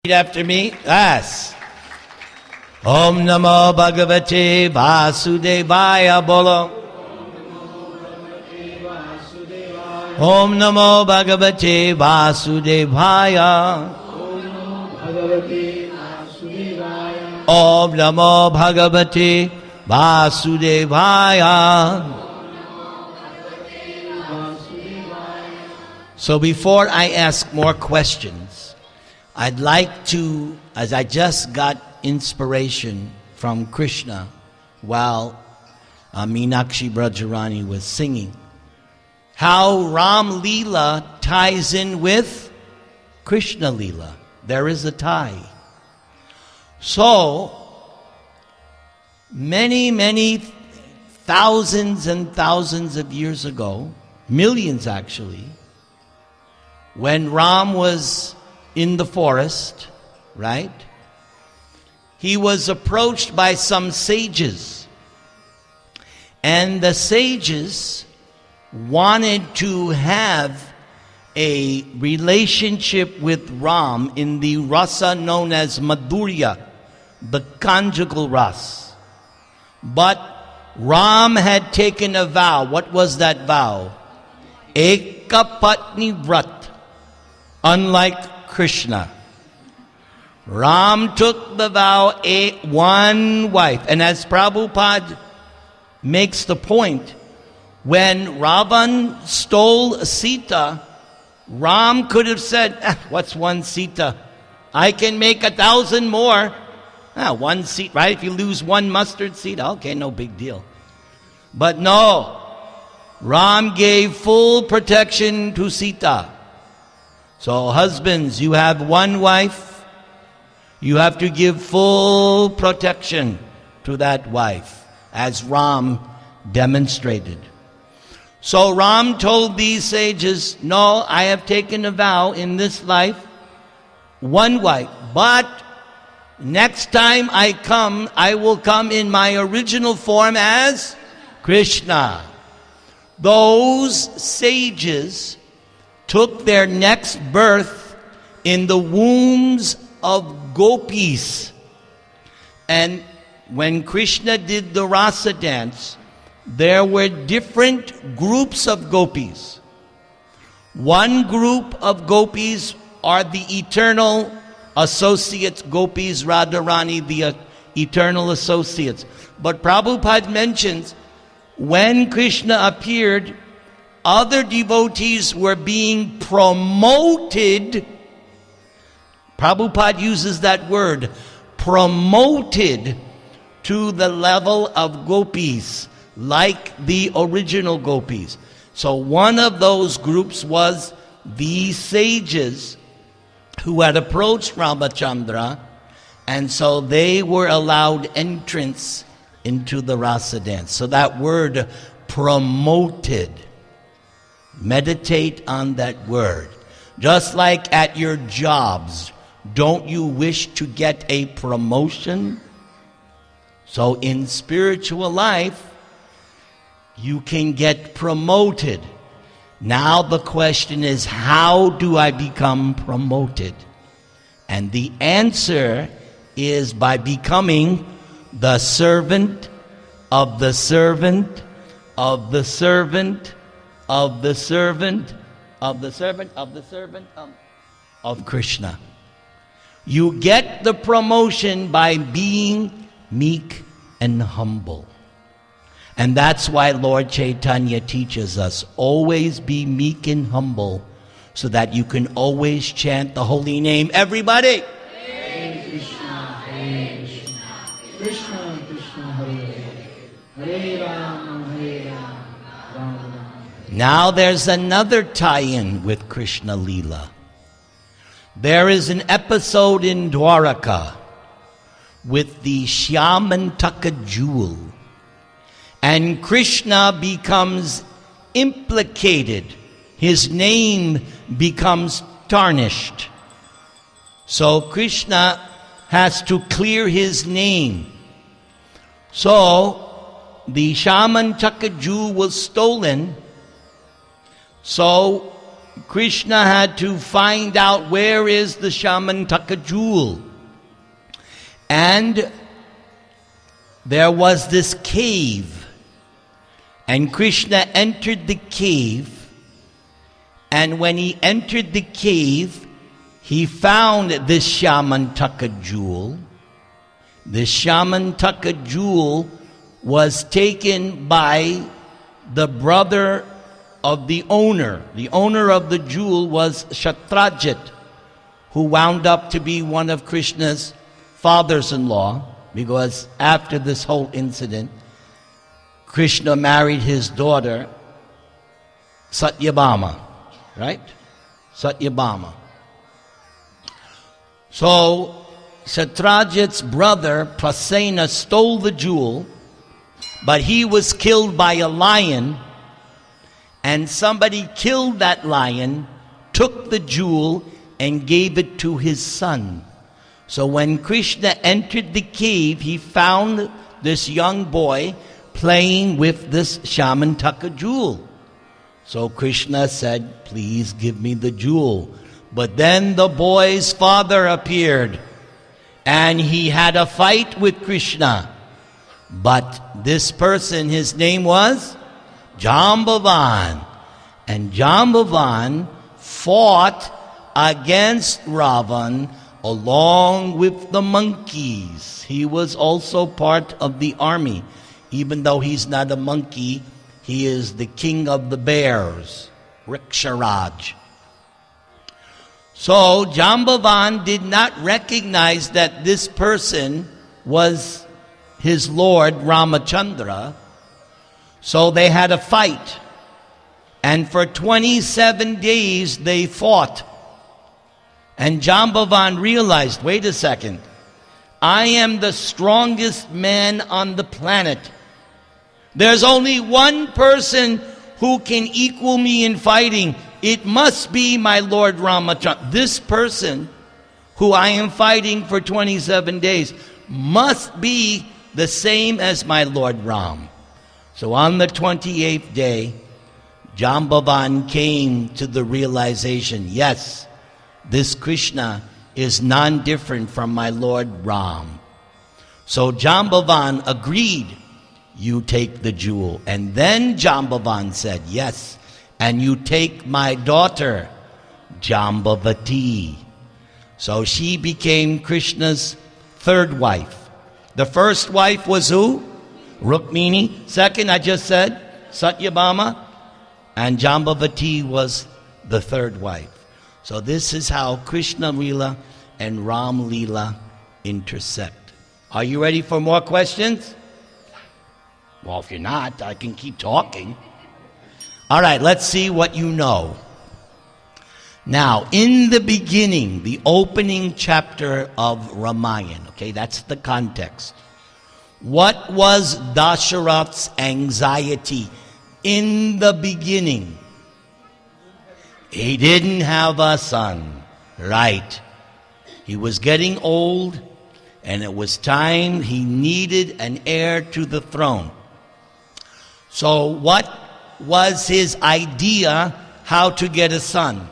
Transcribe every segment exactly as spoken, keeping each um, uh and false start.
Repeat after me. Yes. Om Namo Bhagavate Vasudevaya Bolo. Om Namo Bhagavate Vasudevaya. Om Namo Bhagavate Vasudevaya. So before I ask more questions, I'd like to, as I just got inspiration from Krishna while uh, Meenakshi Brajarani was singing, how Ram Leela ties in with Krishna Leela. There is a tie. So, many, many thousands and thousands of years ago, millions actually, when Ram was in the forest, right? He was approached by some sages. And the sages wanted to have a relationship with Ram in the rasa known as Madhurya, the conjugal ras. But Ram had taken a vow. What was that vow? Ekapatni Vrat. Unlike Krishna, Ram took the vow, a one wife. And as Prabhupada makes the point, when Ravan stole Sita, Ram could have said, eh, what's one Sita? I can make a thousand more. Ah, one seed, right? If you lose one mustard seed, okay, no big deal. But no, Ram gave full protection to Sita. So husbands, you have one wife, you have to give full protection to that wife, as Ram demonstrated. So Ram told these sages, no, I have taken a vow in this life, one wife, but next time I come, I will come in my original form as Krishna. Those sages took their next birth in the wombs of gopis. And when Krishna did the rasa dance, there were different groups of gopis. One group of gopis are the eternal associates, gopis, Radharani, the uh, eternal associates. But Prabhupada mentions when Krishna appeared, other devotees were being promoted. Prabhupada uses that word, promoted to the level of gopis, like the original gopis. So one of those groups was the sages who had approached Ramachandra, and so they were allowed entrance into the rasa dance. So that word, promoted. Meditate on that word. Just like at your jobs, don't you wish to get a promotion? So in spiritual life, you can get promoted. Now the question is, how do I become promoted? And the answer is by becoming the servant of the servant of the servant of the servant, of the servant, of the servant, of, of Krishna. You get the promotion by being meek and humble. And that's why Lord Chaitanya teaches us, always be meek and humble, so that you can always chant the holy name. Everybody! Hare Krishna, Hare Krishna, Krishna Krishna, Hare Hare, Hare Rama, Hare Rama, Rama Rama. Now there's another tie-in with Krishna Leela. There is an episode in Dwaraka with the Shyamantaka jewel. And Krishna becomes implicated. His name becomes tarnished. So Krishna has to clear his name. So the Shyamantaka jewel was stolen. So Krishna had to find out where is the Shamantaka jewel. And there was this cave. And Krishna entered the cave. And when he entered the cave, he found this Shamantaka jewel. The Shamantaka jewel was taken by the brother of the owner. The owner of the jewel was Shatrajit, who wound up to be one of Krishna's fathers-in-law, because after this whole incident, Krishna married his daughter, Satyabhama, right? Satyabhama. So, Shatrajit's brother, Prasena, stole the jewel, but he was killed by a lion, and somebody killed that lion, took the jewel, and gave it to his son. So when Krishna entered the cave, he found this young boy playing with this Shamantaka jewel. So Krishna said, please give me the jewel. But then the boy's father appeared, and he had a fight with Krishna. But this person, his name was Jambavan. And Jambavan fought against Ravan along with the monkeys. He was also part of the army. Even though he's not a monkey, he is the king of the bears, Riksharaj. So Jambavan did not recognize that this person was his lord Ramachandra. So they had a fight. And for twenty-seven days they fought. And Jambavan realized, wait a second, I am the strongest man on the planet. There's only one person who can equal me in fighting. It must be my Lord Ramachandra. This person who I am fighting for twenty-seven days must be the same as my Lord Ram. So on the twenty-eighth day, Jambavan came to the realization, yes, this Krishna is non-different from my Lord Ram. So Jambavan agreed, you take the jewel. And then Jambavan said, yes, and you take my daughter, Jambavati. So she became Krishna's third wife. The first wife was who? Rukmini. Second, I just said, Satyabhama. And Jambavati was the third wife. So this is how Krishna Leela and Ram Leela intersect. Are you ready for more questions? Well, if you're not, I can keep talking. All right, let's see what you know. Now, in the beginning, the opening chapter of Ramayana, okay, that's the context. What was Dasharatha's anxiety in the beginning? He didn't have a son, right? He was getting old, and it was time he needed an heir to the throne. So what was his idea how to get a son?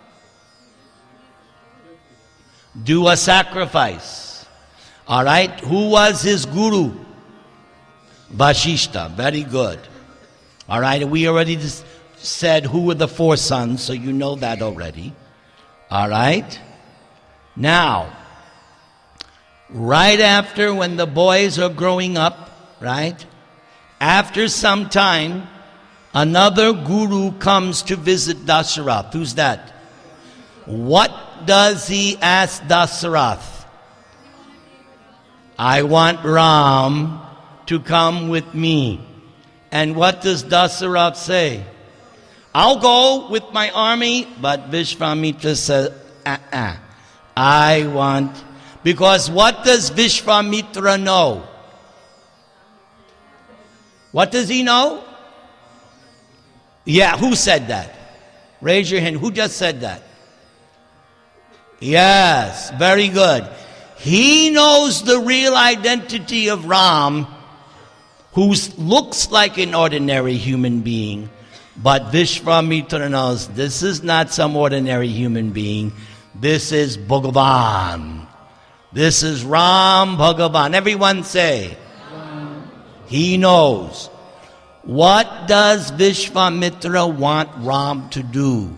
Do a sacrifice. All right? Who was his guru? Vashishta. Very good. All right? We already just said who were the four sons, so you know that already. All right? Now, right after when the boys are growing up, right? After some time, another guru comes to visit Dasarath. Who's that? What does he ask Dasarath? I want Ram to come with me. And what does Dasarath say? I'll go with my army, but Vishvamitra says, uh-uh. I want, because what does Vishvamitra know? What does he know? Yeah, who said that? Raise your hand. Who just said that? Yes, very good. He knows the real identity of Ram, who looks like an ordinary human being, But Vishwamitra knows this is not some ordinary human being. This is Bhagavan. This is Ram Bhagavan. Everyone say, he knows. What does Vishwamitra want Ram to do?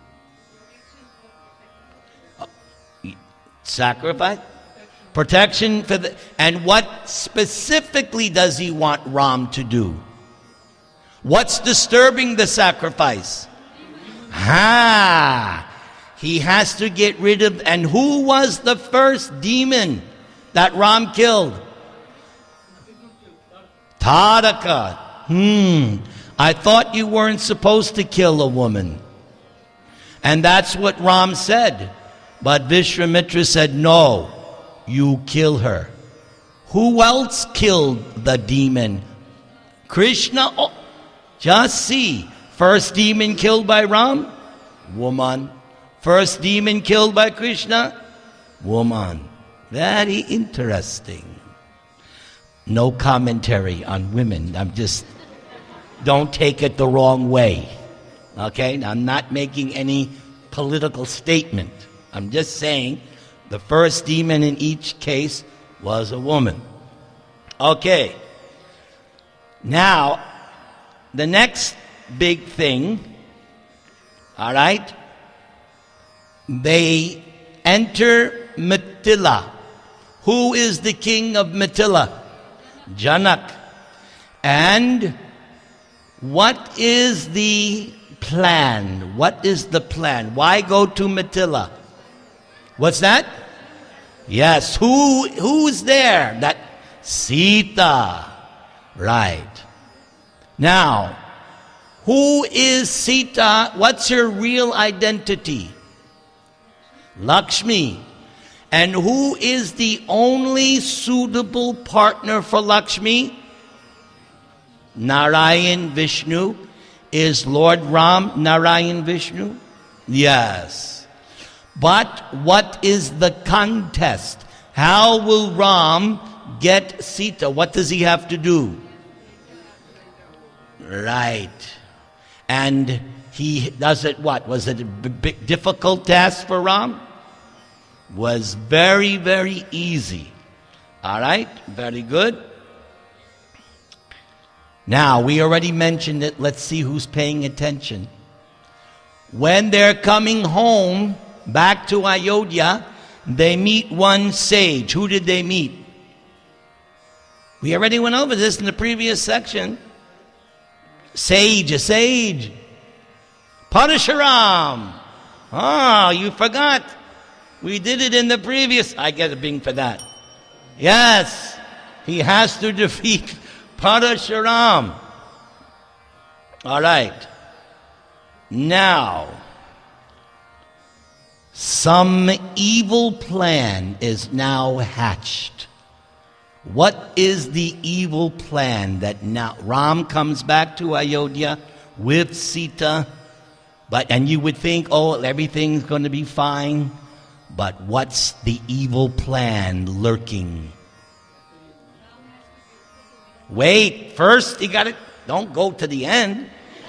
Sacrifice? Protection for the... And what specifically does he want Ram to do? What's disturbing the sacrifice? Ha! He has to get rid of... And who was the first demon that Ram killed? Taraka. Hmm. I thought you weren't supposed to kill a woman. And that's what Ram said. But Vishwamitra said, no, you kill her. Who else killed the demon? Krishna? Oh, just see. First demon killed by Ram? Woman. First demon killed by Krishna? Woman. Very interesting. No commentary on women. I'm just, don't take it the wrong way. Okay? I'm not making any political statement. I'm just saying the first demon in each case was a woman. Okay. Now, the next big thing, all right, they enter Mithila. Who is the king of Mithila? Janak. And what is the plan? What is the plan? Why go to Mithila? What's that? Yes. Who who's there? That Sita. Right. Now, who is Sita? What's her real identity? Lakshmi. And who is the only suitable partner for Lakshmi? Narayan Vishnu. Is Lord Ram Narayan Vishnu? Yes. But what is the contest? How will Ram get Sita? What does he have to do? Right. And he does it what? Was it a big, difficult task for Ram? Was very, very easy. All right? Very good. Now, we already mentioned it. Let's see who's paying attention. When they're coming home, back to Ayodhya, they meet one sage. Who did they meet? We already went over this in the previous section. Sage, a sage. Parashuram. Oh, you forgot. We did it in the previous. I get a bing for that. Yes. He has to defeat Parashuram. All right. Now, some evil plan is now hatched. What is the evil plan that now Ram comes back to Ayodhya with Sita, but and you would think, oh, everything's going to be fine. But what's the evil plan lurking? Wait, first you got to, don't go to the end.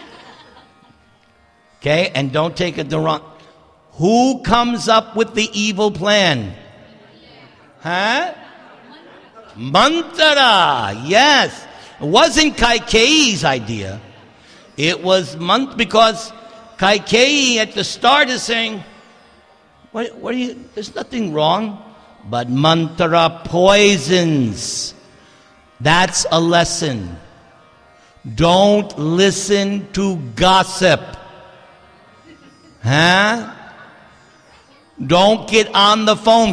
Okay, and don't take it the wrong. Who comes up with the evil plan? Huh? Manthara, yes. It wasn't Kaikeyi's idea. It was Mant because Kaikeyi at the start is saying, what, what are you, there's nothing wrong. But Manthara poisons. That's a lesson. Don't listen to gossip. Huh? Don't get on the phone.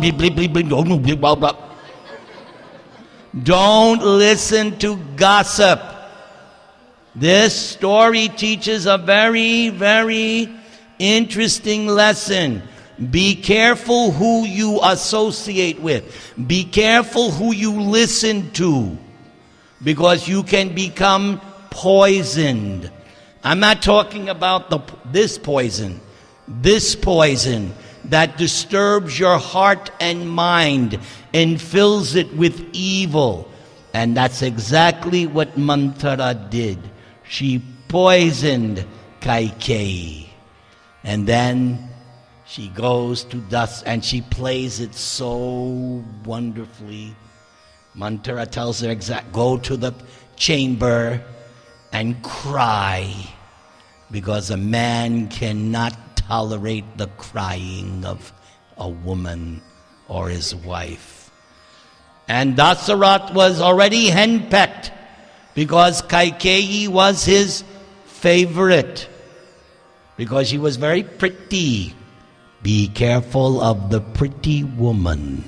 Don't listen to gossip. This story teaches a very, very interesting lesson. Be careful who you associate with. Be careful who you listen to, because you can become poisoned. I'm not talking about the this poison. This poison that disturbs your heart and mind and fills it with evil. And that's exactly what Manthara did. She poisoned Kaikeyi. And then she goes to dust and she plays it so wonderfully. Manthara tells her exact, go to the chamber and cry, because a man cannot tolerate the crying of a woman or his wife. And Dasarath was already henpecked because Kaikeyi was his favorite, because she was very pretty. Be careful of the pretty woman.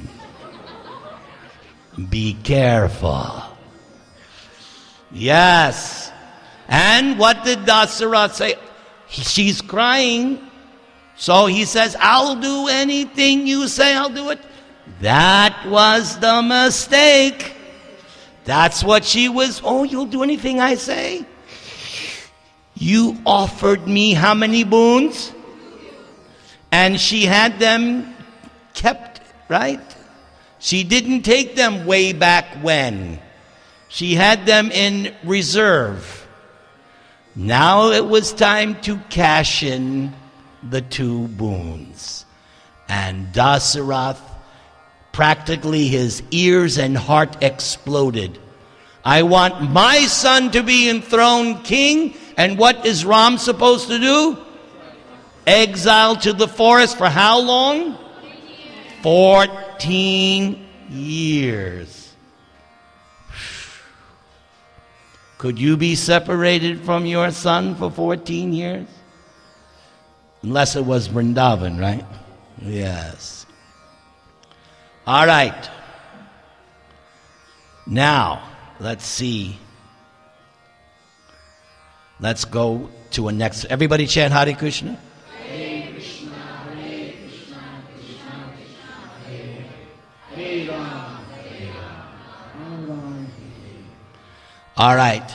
Be careful. Yes. And what did Dasarath say? She's crying. So he says, I'll do anything you say, I'll do it. That was the mistake. That's what she was. Oh, you'll do anything I say? You offered me how many boons? And she had them kept, right? She didn't take them way back when. She had them in reserve. Now it was time to cash in the two boons. And Dasarath, practically his ears and heart exploded. I want my son to be enthroned king. And what is Ram supposed to do? Exiled to the forest for how long? Fourteen years. Could you be separated from your son for fourteen years? Unless it was Vrindavan, right? Yes. All right. Now, let's see. Let's go to a next. Everybody chant Hare Krishna. Hare Krishna, Hare Krishna, Krishna Krishna, Hare Hare Ram, Hare Ram, Ram Ram. All right.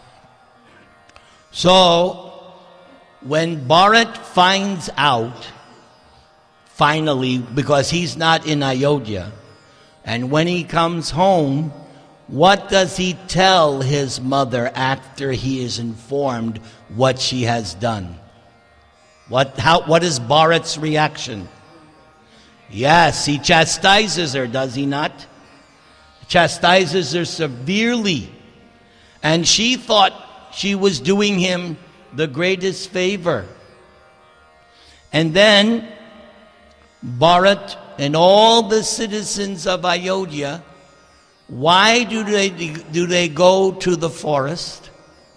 So, when Bharat finds out, finally, because he's not in Ayodhya, and when he comes home, what does he tell his mother after he is informed what she has done? What, how, what is Bharat's reaction? Yes, he chastises her, does he not? Chastises her severely. And she thought she was doing him the greatest favor. And then Bharat and all the citizens of Ayodhya, why do they do they go to the forest?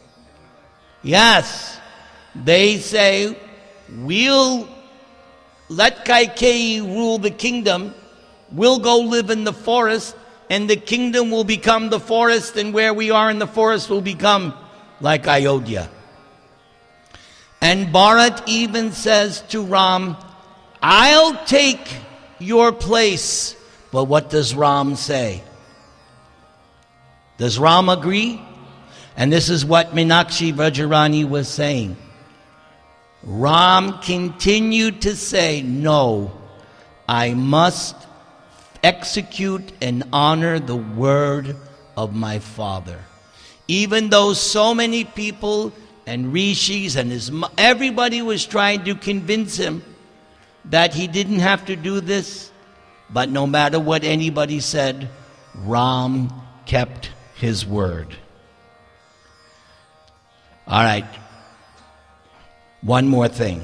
Yes, they say, we'll let Kaikeyi rule the kingdom, we'll go live in the forest, and the kingdom will become the forest, and where we are in the forest will become like Ayodhya. And Bharat even says to Ram, I'll take your place. But what does Ram say? Does Ram agree? And this is what Meenakshi Vrajarani was saying. Ram continued to say, no, I must execute and honor the word of my father. Even though so many people and rishis and his, everybody was trying to convince him that he didn't have to do this, but no matter what anybody said, Ram kept his word. All right. One more thing.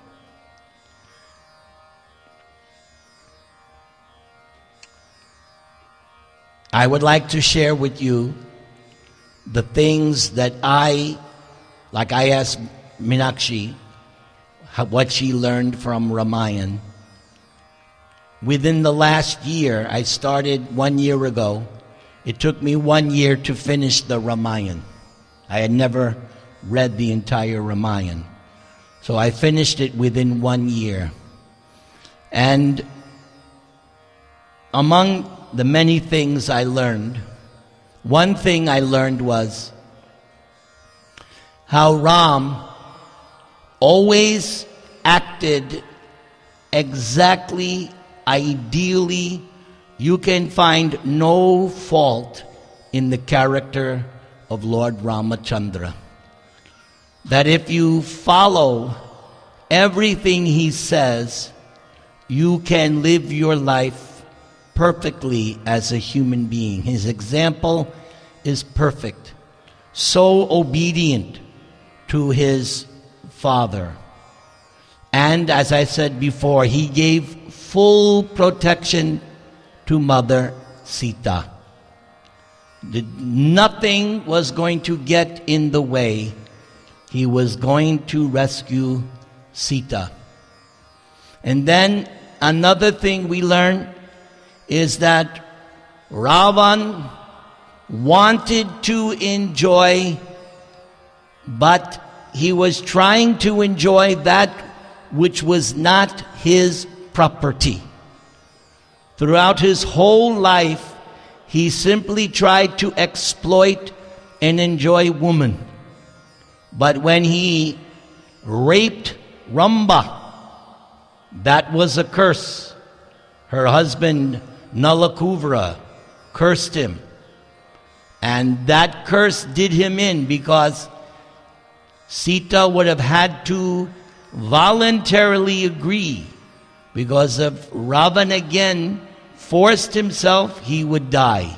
I would like to share with you the things that I, like I asked Meenakshi, what she learned from Ramayana. Within the last year, I started one year ago. It took me one year to finish the Ramayana. I had never read the entire Ramayana. So I finished it within one year. And among the many things I learned, one thing I learned was how Ram always acted exactly, ideally. You can find no fault in the character of Lord Ramachandra. that if you follow everything he says, you can live your life perfectly as a human being. His example is perfect, so obedient to his father. And as I said before, he gave full protection to Mother Sita. Nothing was going to get in the way. He was going to rescue Sita. And then another thing we learn is that Ravan wanted to enjoy, but he was trying to enjoy that which was not his property. Throughout his whole life, he simply tried to exploit and enjoy woman. But when he raped Ramba, that was a curse. Her husband, Nalakuvra, cursed him. And that curse did him in, because Sita would have had to voluntarily agree. Because if Ravan again forced himself, he would die.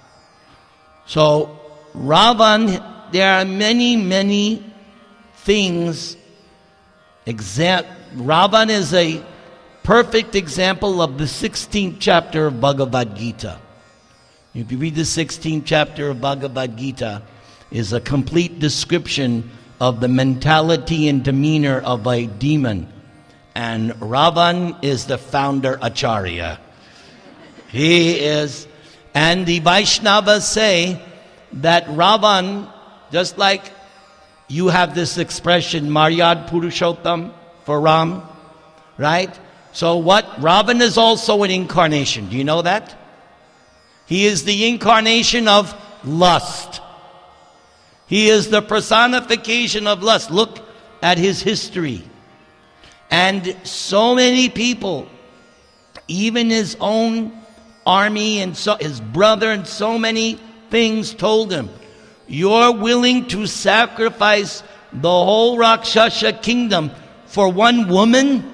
So Ravan, there are many, many things. Exa- Ravan is a perfect example of the sixteenth chapter of Bhagavad Gita. If you read the sixteenth chapter of Bhagavad Gita, is a complete description of the mentality and demeanor of a demon. And Ravan is the founder Acharya. He is, and the Vaishnavas say that Ravan, just like you have this expression, Maryad Purushottam for Ram, right? So what? Ravan is also an incarnation. Do you know that? He is the incarnation of lust. He is the personification of lust. Look at his history. And so many people, even his own army and so, his brother and so many things told him, you're willing to sacrifice the whole Rakshasa kingdom for one woman?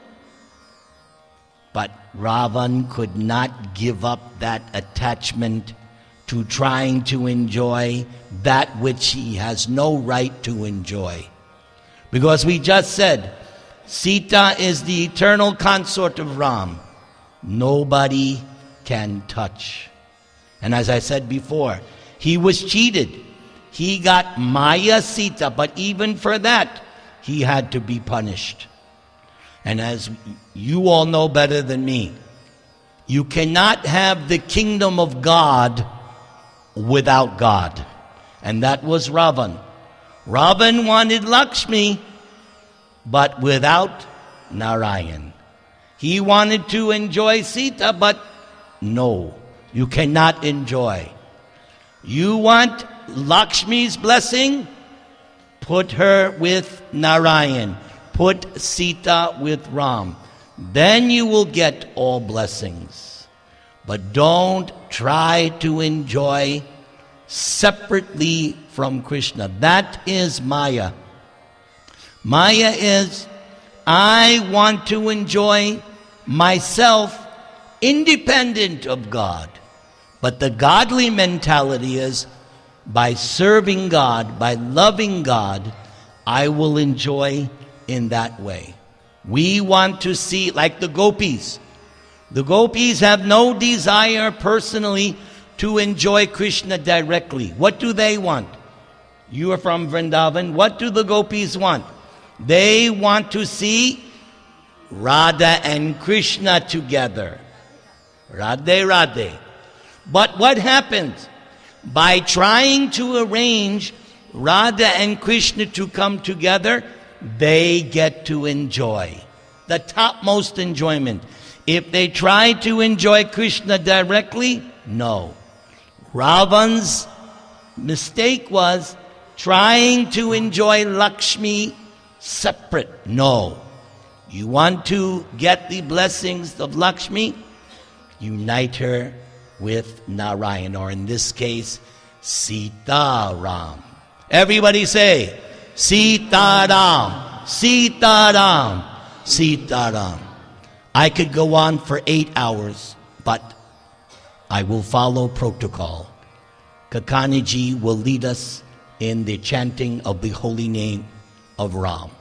But Ravan could not give up that attachment to trying to enjoy that which he has no right to enjoy. Because we just said, Sita is the eternal consort of Ram. Nobody can touch. And as I said before, he was cheated. He got Maya Sita, but even for that, he had to be punished. And as you all know better than me, you cannot have the kingdom of God without God. And that was Ravan. Ravan wanted Lakshmi, but without Narayan. He wanted to enjoy Sita, but no, you cannot enjoy. You want Lakshmi's blessing? Put her with Narayan. Put Sita with Ram. Then you will get all blessings. But don't try to enjoy separately from Krishna. That is Maya. Maya is, I want to enjoy myself independent of God. But the godly mentality is, by serving God, by loving God, I will enjoy in that way. We want to see, like the gopis. The gopis have no desire personally to enjoy Krishna directly. What do they want? You are from Vrindavan. What do the gopis want? They want to see Radha and Krishna together. Radhe, Radhe. But what happens? By trying to arrange Radha and Krishna to come together, they get to enjoy the topmost enjoyment. If they try to enjoy Krishna directly, no. Ravan's mistake was trying to enjoy Lakshmi separate. No. You want to get the blessings of Lakshmi? Unite her with Narayan, or in this case, Sita Ram. Everybody say, Sitaram, Sitaram, Sitaram. I could go on for eight hours, but I will follow protocol. Kakaniji will lead us in the chanting of the holy name of Ram.